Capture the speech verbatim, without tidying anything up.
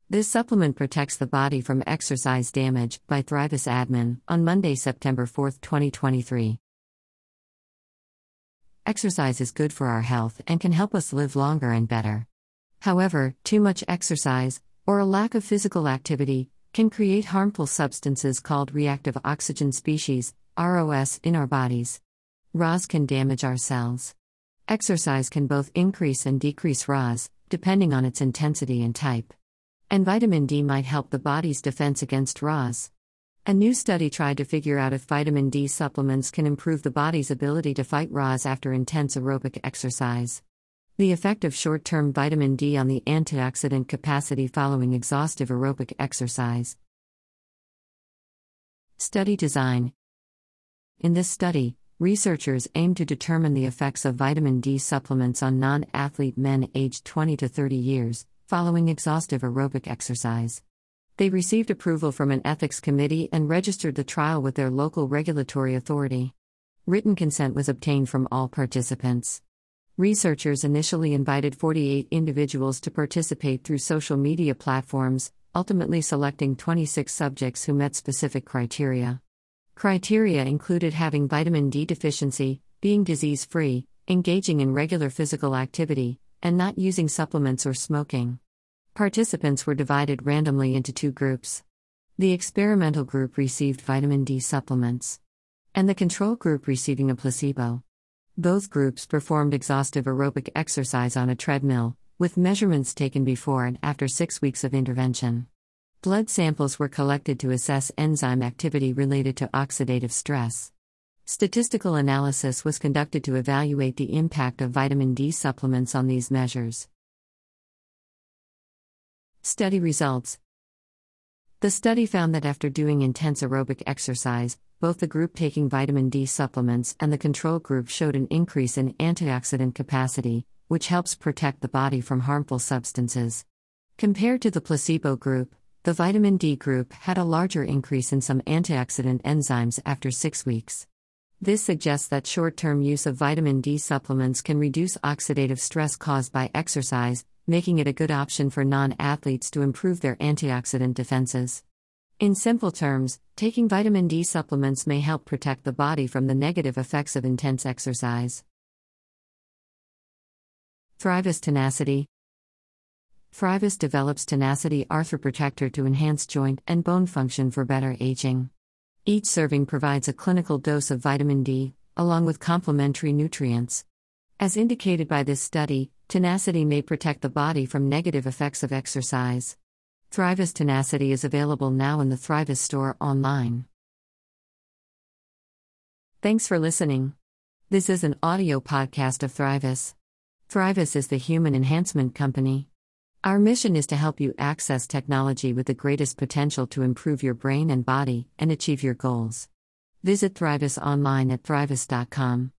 This supplement protects the body from exercise damage by Thrivis Admin on Monday, September fourth, twenty twenty-three. Exercise is good for our health and can help us live longer and better. However, too much exercise, or a lack of physical activity, can create harmful substances called reactive oxygen species, R O S, in our bodies. R O S can damage our cells. Exercise can both increase and decrease R O S, depending on its intensity and type. And vitamin D might help the body's defense against R O S. A new study tried to figure out if vitamin D supplements can improve the body's ability to fight R O S after intense aerobic exercise. The effect of short-term vitamin D on the antioxidant capacity following exhaustive aerobic exercise. Study design. In this study, researchers aimed to determine the effects of vitamin D supplements on non-athlete men aged twenty to thirty years, following exhaustive aerobic exercise. They received approval from an ethics committee and registered the trial with their local regulatory authority. Written consent was obtained from all participants. Researchers initially invited forty-eight individuals to participate through social media platforms, ultimately selecting twenty-six subjects who met specific criteria. Criteria included having vitamin D deficiency, being disease-free, engaging in regular physical activity, and not using supplements or smoking. Participants were divided randomly into two groups. The experimental group received vitamin D supplements, and the control group receiving a placebo. Both groups performed exhaustive aerobic exercise on a treadmill, with measurements taken before and after six weeks of intervention. Blood samples were collected to assess enzyme activity related to oxidative stress. Statistical analysis was conducted to evaluate the impact of vitamin D supplements on these measures. Study results. The study found that after doing intense aerobic exercise, both the group taking vitamin D supplements and the control group showed an increase in antioxidant capacity, which helps protect the body from harmful substances. Compared to the placebo group, the vitamin D group had a larger increase in some antioxidant enzymes after six weeks. This suggests that short-term use of vitamin D supplements can reduce oxidative stress caused by exercise, making it a good option for non-athletes to improve their antioxidant defenses. In simple terms, taking vitamin D supplements may help protect the body from the negative effects of intense exercise. Thrivis Tenacity. Thrivis develops Tenacity Arthroprotector to enhance joint and bone function for better aging. Each serving provides a clinical dose of vitamin D, along with complementary nutrients. As indicated by this study, Tenacity may protect the body from negative effects of exercise. Thrivis Tenacity is available now in the Thrivis store online. Thanks for listening. This is an audio podcast of Thrivis. Thrivis is the human enhancement company. Our mission is to help you access technology with the greatest potential to improve your brain and body and achieve your goals. Visit Thrivis online at thrivis dot com.